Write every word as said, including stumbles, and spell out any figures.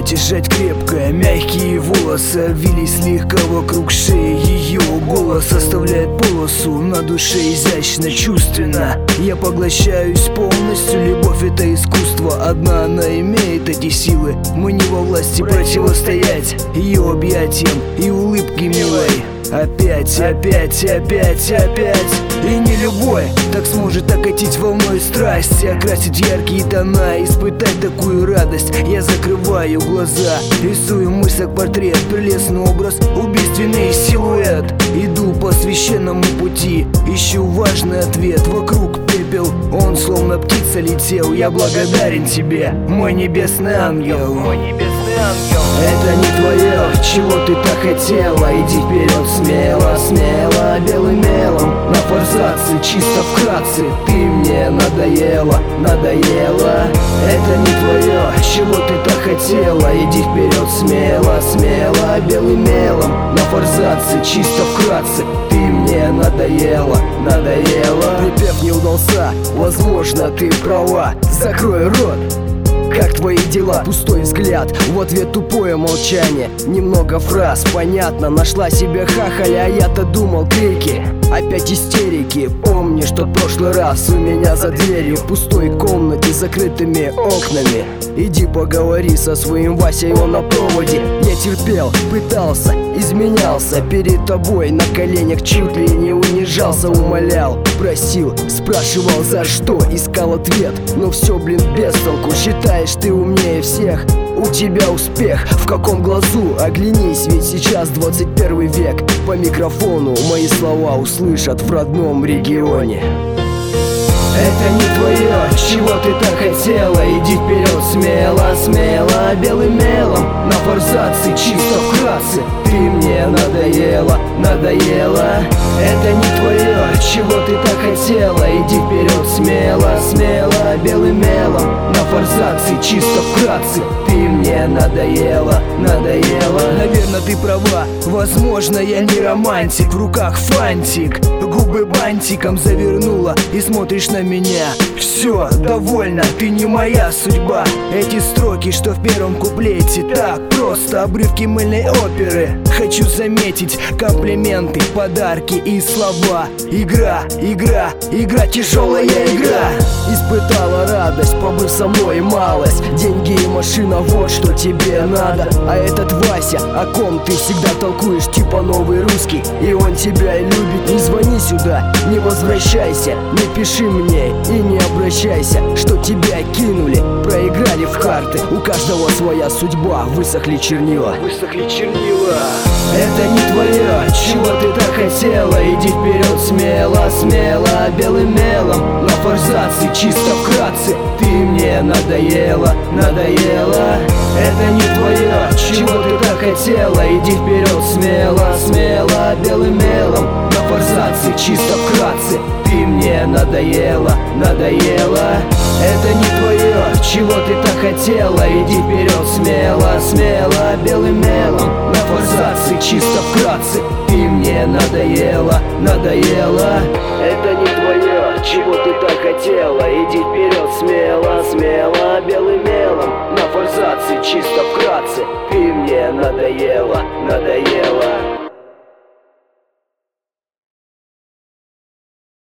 объятия сжать крепко. Мягкие волосы обвились слегка вокруг шеи. Ее голос оставляет полосу на душе изящно, чувственно. Я поглощаюсь полностью. Любовь — это искусство, одна она имеет эти силы. Мы не во власти противостоять ее объятиям и улыбке милой. Опять, опять, опять, опять. И не любой так сможет окатить волной страсти, окрасить яркие тона, испытать такую радость. Я закрываю глаза, рисую мысль, портрет, прелестный образ, убийственный силуэт. Иду по священному пути, ищу важный ответ. Вокруг пепел, он словно птица летел. Я благодарен тебе, мой небесный ангел. Мой небесный ангел. Это не твое, чего ты так хотела. Иди вперед смело, смело, белым мелом. На форзации, чисто вкратце. Ты мне надоела, надоела. Это не твое, чего ты так хотела. Иди вперед смело, смело, белым мелом. На форзации, чисто вкратце. Ты мне надоела, надоела. Припев не удался, возможно, ты права. Закрой рот. Как твои дела? Пустой взгляд, в ответ тупое молчание. Немного фраз, понятно, нашла себе хахаля. А я-то думал крики, опять истерики. Помни, что в прошлый раз у меня за дверью в пустой комнате с закрытыми окнами. Иди поговори со своим Васей, он на проводе. Я терпел, пытался, изменялся перед тобой. На коленях чуть ли не унижался, умолял, просил, спрашивал за что, искал ответ. Но все, блин, без толку. Считаешь, ты умнее всех, у тебя успех. В каком глазу? Оглянись, ведь сейчас двадцать первый век. По микрофону мои слова услышат в родном регионе. Это не твое, чего ты так хотела. Иди вперед смело, смело, белым мелом. На форзации, чисто вкратце. Ты мне надоела, надоела. Это не твое, чего ты так хотела. Иди вперед смело, смело, белым мелом. На форзации, чисто вкратце. Ты мне надоела, надоела. Наверное, ты права, возможно, я не романтик. В руках фантик, губы бантиком завернула и смотришь на меня. Все, довольно, ты не моя судьба. Эти строки, что в первом куплете, так просто обрывки мыльной оперы. Хочу заметить комплименты, подарки и слова. Игра, игра, игра, тяжелая игра. Испытала радость, побыв со мной малость. Деньги и машина, вот что тебе надо. А этот Вася, о ком ты всегда толкуешь, типа новый русский, и он тебя и любит. Не звони сюда, не возвращайся, не пиши мне и не обращайся, что тебя кинули, проиграли в карты. У каждого своя судьба, высохли чернила, высохли чернила. Это не твое, чего ты так хотела. Иди вперед смело, смело, белым мелом. На форзации, чисто вкратце. Ты мне надоела, надоела. Это не твое, чего ты так хотела. Иди вперед смело, смело, белым мелом. На форзации, чисто вкратце. Ты мне надоела, надоела. Это не твое, чего ты так хотела. Иди вперед смело, смело, белым мелом. На форзации, чисто вкратце. Ты мне надоела, надоела. Это не твое, чего ты так хотела. Иди вперед смело, смело, белым мелом. На форзации, чисто вкратце. Ты мне надоела, надоела.